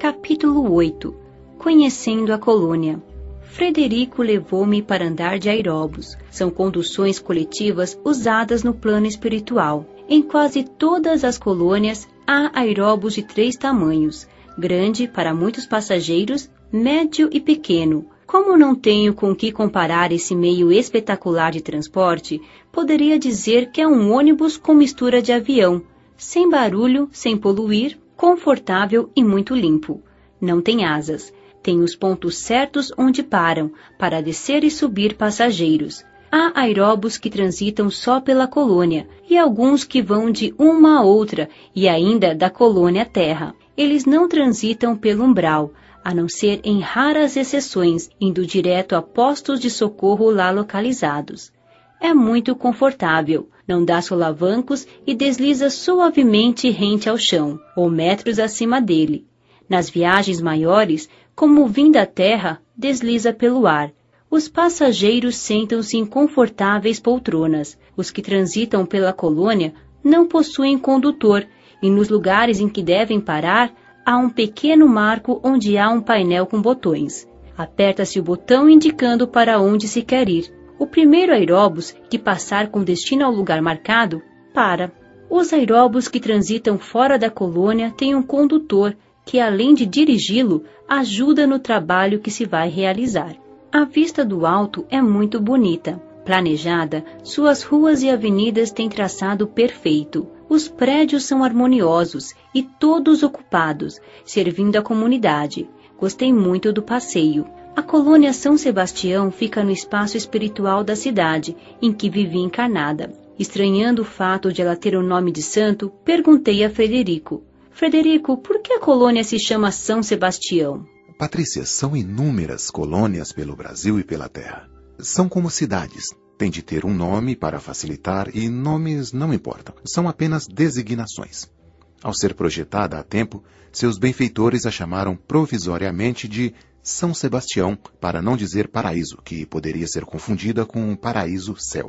Capítulo 8. Conhecendo a colônia. Frederico levou-me para andar de aeróbus. São conduções coletivas usadas no plano espiritual. Em quase todas as colônias há aeróbus de 3 tamanhos: grande para muitos passageiros, médio e pequeno. Como não tenho com que comparar esse meio espetacular de transporte, poderia dizer que é um ônibus com mistura de avião, sem barulho, sem poluir, confortável e muito limpo. Não tem asas. Tem os pontos certos onde param, para descer e subir passageiros. Há aeróbus que transitam só pela colônia, e alguns que vão de uma a outra, e ainda da colônia à terra. Eles não transitam pelo umbral, a não ser em raras exceções, indo direto a postos de socorro lá localizados. É muito confortável, não dá solavancos e desliza suavemente rente ao chão, ou metros acima dele. Nas viagens maiores, como vim da terra, desliza pelo ar. Os passageiros sentam-se em confortáveis poltronas. Os que transitam pela colônia não possuem condutor, e nos lugares em que devem parar, há um pequeno marco onde há um painel com botões. Aperta-se o botão indicando para onde se quer ir. O primeiro aeróbus que passar com destino ao lugar marcado, para. Os aeróbus que transitam fora da colônia têm um condutor, que além de dirigi-lo, ajuda no trabalho que se vai realizar. A vista do alto é muito bonita. Planejada, suas ruas e avenidas têm traçado perfeito. Os prédios são harmoniosos e todos ocupados, servindo a comunidade. Gostei muito do passeio. A colônia São Sebastião fica no espaço espiritual da cidade, em que vivi encarnada. Estranhando o fato de ela ter o nome de santo, perguntei a Frederico: Frederico, por que a colônia se chama São Sebastião? Patrícia, são inúmeras colônias pelo Brasil e pela Terra. São como cidades. Tem de ter um nome para facilitar e nomes não importam. São apenas designações. Ao ser projetada há tempo, seus benfeitores a chamaram provisoriamente de São Sebastião, para não dizer paraíso, que poderia ser confundida com paraíso-céu.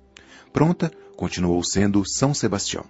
Pronta, continuou sendo São Sebastião.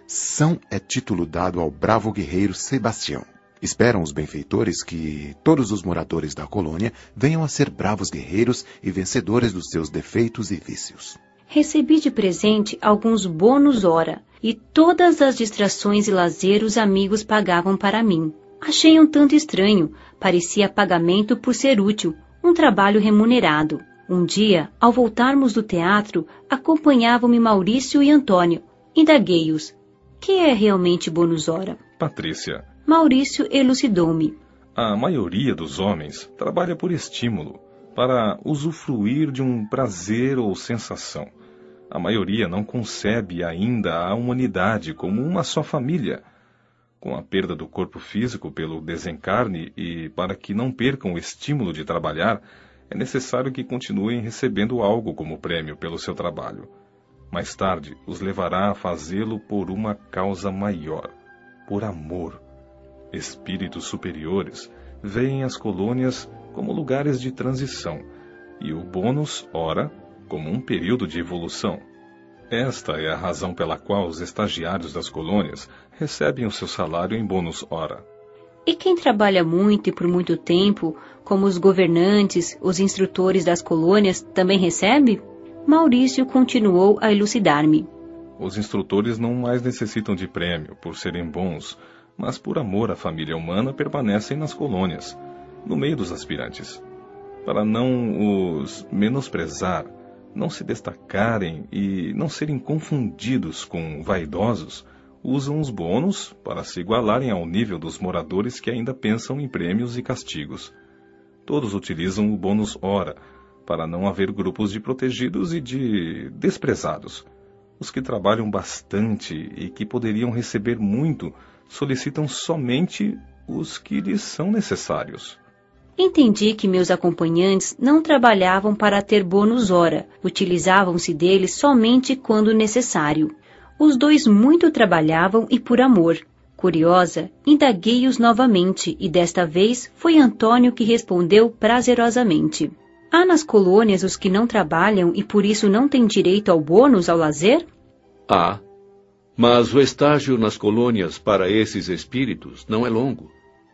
São é título dado ao bravo guerreiro Sebastião. Esperam os benfeitores que todos os moradores da colônia venham a ser bravos guerreiros e vencedores dos seus defeitos e vícios. Recebi de presente alguns bônus hora, e todas as distrações e lazer os amigos pagavam para mim. Achei um tanto estranho, parecia pagamento por ser útil, um trabalho remunerado. Um dia, ao voltarmos do teatro, acompanhavam-me Maurício e Antônio. Indaguei-os: que é realmente bônus hora? Patrícia. Maurício elucidou-me. A maioria dos homens trabalha por estímulo, para usufruir de um prazer ou sensação. A maioria não concebe ainda a humanidade como uma só família. Com a perda do corpo físico pelo desencarne e para que não percam o estímulo de trabalhar, é necessário que continuem recebendo algo como prêmio pelo seu trabalho. Mais tarde, os levará a fazê-lo por uma causa maior, por amor. Espíritos superiores veem as colônias como lugares de transição e o bônus hora como um período de evolução. Esta é a razão pela qual os estagiários das colônias recebem o seu salário em bônus hora. E quem trabalha muito e por muito tempo, como os governantes, os instrutores das colônias, também recebe? Maurício continuou a elucidar-me. Os instrutores não mais necessitam de prêmio por serem bons, mas por amor à família humana permanecem nas colônias, no meio dos aspirantes. Para não os menosprezar, não se destacarem e não serem confundidos com vaidosos, usam os bônus para se igualarem ao nível dos moradores que ainda pensam em prêmios e castigos. Todos utilizam o bônus hora, para não haver grupos de protegidos e de desprezados. Os que trabalham bastante e que poderiam receber muito, solicitam somente os que lhes são necessários. Entendi que meus acompanhantes não trabalhavam para ter bônus hora, utilizavam-se deles somente quando necessário. Os dois muito trabalhavam e por amor. Curiosa, indaguei-os novamente e desta vez foi Antônio que respondeu prazerosamente. Há nas colônias os que não trabalham e por isso não têm direito ao bônus, ao lazer? Mas o estágio nas colônias para esses espíritos não é longo.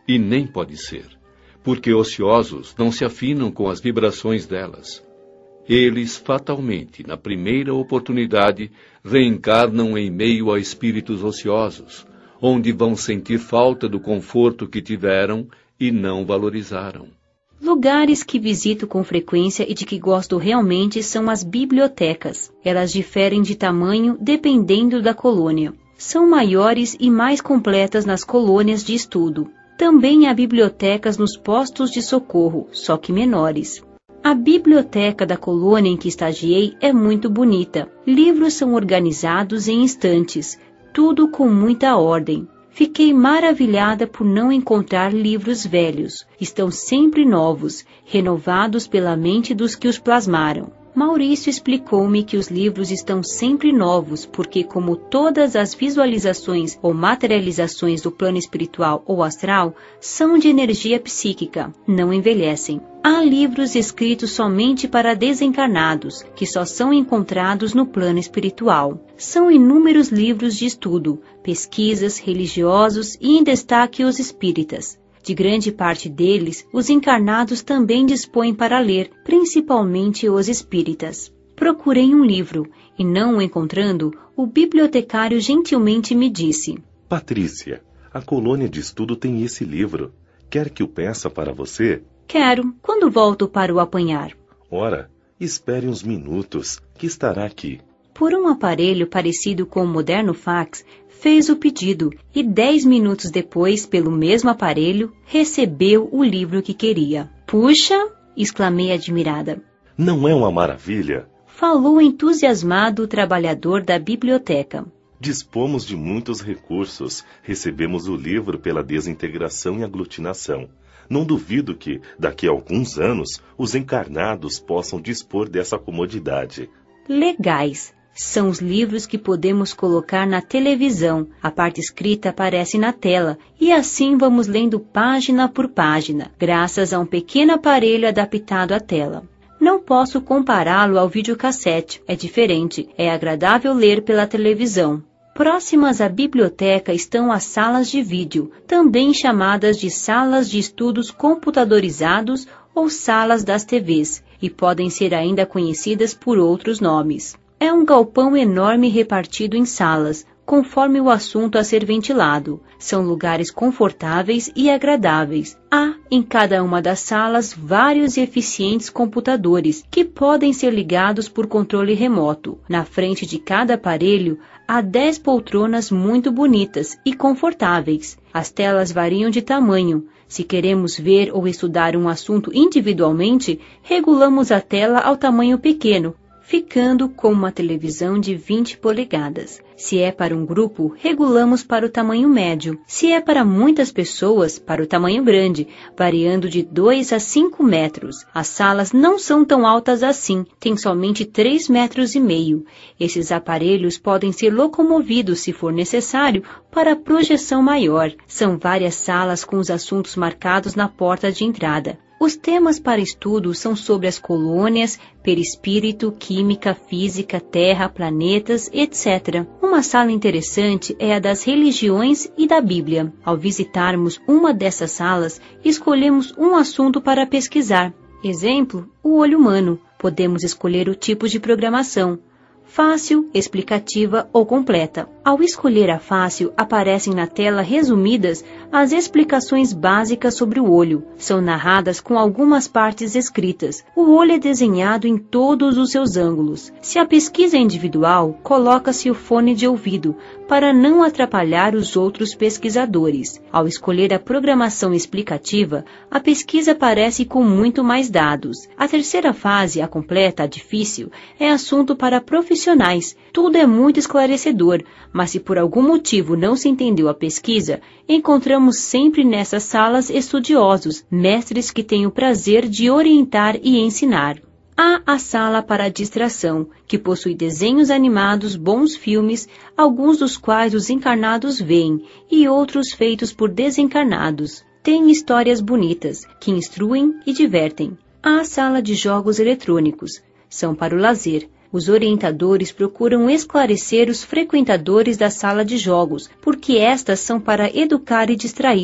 E nem pode ser, porque ociosos não se afinam com as vibrações delas. Eles, fatalmente, na primeira oportunidade, reencarnam em meio a espíritos ociosos, onde vão sentir falta do conforto que tiveram e não valorizaram. Lugares que visito com frequência e de que gosto realmente são as bibliotecas. Elas diferem de tamanho dependendo da colônia. São maiores e mais completas nas colônias de estudo. Também há bibliotecas nos postos de socorro, só que menores. A biblioteca da colônia em que estagiei é muito bonita. Livros são organizados em estantes, tudo com muita ordem. Fiquei maravilhada por não encontrar livros velhos. Estão sempre novos, renovados pela mente dos que os plasmaram. Maurício explicou-me que os livros estão sempre novos, porque como todas as visualizações ou materializações do plano espiritual ou astral são de energia psíquica, não envelhecem. Há livros escritos somente para desencarnados, que só são encontrados no plano espiritual. São inúmeros livros de estudo, pesquisas, religiosos e em destaque os espíritas. De grande parte deles, os encarnados também dispõem para ler, principalmente os espíritas. Procurei um livro, e não o encontrando, o bibliotecário gentilmente me disse: Patrícia, a colônia de estudo tem esse livro. Quer que o peça para você? Quero. Quando volto para o apanhar? Ora, espere uns minutos, que estará aqui. Por um aparelho parecido com o moderno fax, fez o pedido e 10 minutos depois, pelo mesmo aparelho, recebeu o livro que queria. Puxa! Exclamei admirada. Não é uma maravilha? Falou entusiasmado o trabalhador da biblioteca. Dispomos de muitos recursos. Recebemos o livro pela desintegração e aglutinação. Não duvido que, daqui a alguns anos, os encarnados possam dispor dessa comodidade. Legais. São os livros que podemos colocar na televisão. A parte escrita aparece na tela e assim vamos lendo página por página, graças a um pequeno aparelho adaptado à tela. Não posso compará-lo ao videocassete. É diferente. É agradável ler pela televisão. Próximas à biblioteca estão as salas de vídeo, também chamadas de salas de estudos computadorizados ou salas das TVs, e podem ser ainda conhecidas por outros nomes. É um galpão enorme repartido em salas, conforme o assunto a ser ventilado. São lugares confortáveis e agradáveis. Há, em cada uma das salas, vários e eficientes computadores, que podem ser ligados por controle remoto. Na frente de cada aparelho, há 10 poltronas muito bonitas e confortáveis. As telas variam de tamanho. Se queremos ver ou estudar um assunto individualmente, regulamos a tela ao tamanho pequeno, ficando com uma televisão de 20 polegadas. Se é para um grupo, regulamos para o tamanho médio. Se é para muitas pessoas, para o tamanho grande, variando de 2 a 5 metros. As salas não são tão altas assim, têm somente 3,5 metros. Esses aparelhos podem ser locomovidos, se for necessário, para projeção maior. São várias salas com os assuntos marcados na porta de entrada. Os temas para estudo são sobre as colônias, perispírito, química, física, terra, planetas, etc. Uma sala interessante é a das religiões e da Bíblia. Ao visitarmos uma dessas salas, escolhemos um assunto para pesquisar. Exemplo, o olho humano. Podemos escolher o tipo de programação. Fácil, explicativa ou completa. Ao escolher a fácil, aparecem na tela resumidas as explicações básicas sobre o olho. São narradas com algumas partes escritas. O olho é desenhado em todos os seus ângulos. Se a pesquisa é individual, coloca-se o fone de ouvido, para não atrapalhar os outros pesquisadores. Ao escolher a programação explicativa, a pesquisa aparece com muito mais dados. A terceira fase, a completa, a difícil, é assunto para profissionais. Tudo é muito esclarecedor, mas se por algum motivo não se entendeu a pesquisa, encontramos sempre nessas salas estudiosos, mestres que têm o prazer de orientar e ensinar. Há a sala para a distração, que possui desenhos animados, bons filmes, alguns dos quais os encarnados veem, e outros feitos por desencarnados. Tem histórias bonitas, que instruem e divertem. Há a sala de jogos eletrônicos. São para o lazer. Os orientadores procuram esclarecer os frequentadores da sala de jogos, porque estas são para educar e distrair,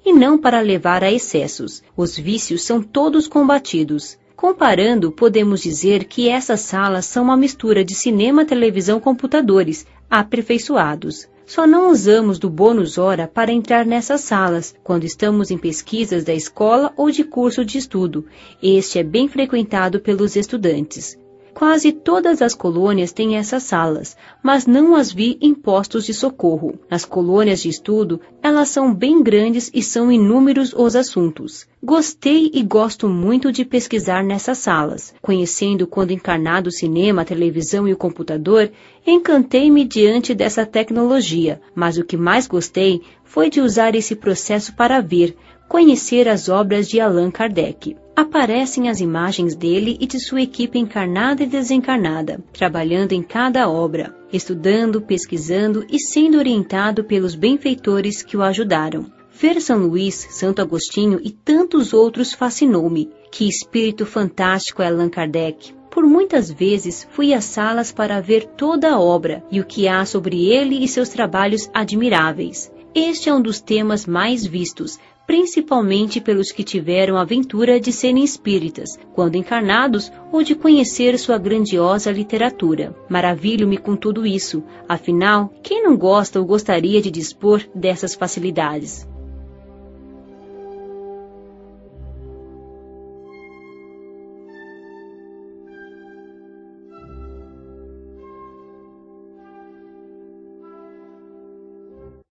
e não para levar a excessos. Os vícios são todos combatidos. Comparando, podemos dizer que essas salas são uma mistura de cinema, televisão, computadores, aperfeiçoados. Só não usamos do bônus hora para entrar nessas salas, quando estamos em pesquisas da escola ou de curso de estudo. Este é bem frequentado pelos estudantes. Quase todas as colônias têm essas salas, mas não as vi em postos de socorro. Nas colônias de estudo, elas são bem grandes e são inúmeros os assuntos. Gostei e gosto muito de pesquisar nessas salas. Conhecendo quando encarnado o cinema, a televisão e o computador, encantei-me diante dessa tecnologia, mas o que mais gostei foi de usar esse processo para ver, conhecer as obras de Allan Kardec. Aparecem as imagens dele e de sua equipe encarnada e desencarnada, trabalhando em cada obra, estudando, pesquisando e sendo orientado pelos benfeitores que o ajudaram. Ver São Luís, Santo Agostinho e tantos outros fascinou-me. Que espírito fantástico é Allan Kardec! Por muitas vezes fui às salas para ver toda a obra e o que há sobre ele e seus trabalhos admiráveis. Este é um dos temas mais vistos, principalmente pelos que tiveram a aventura de serem espíritas, quando encarnados, ou de conhecer sua grandiosa literatura. Maravilho-me com tudo isso, afinal, quem não gosta ou gostaria de dispor dessas facilidades?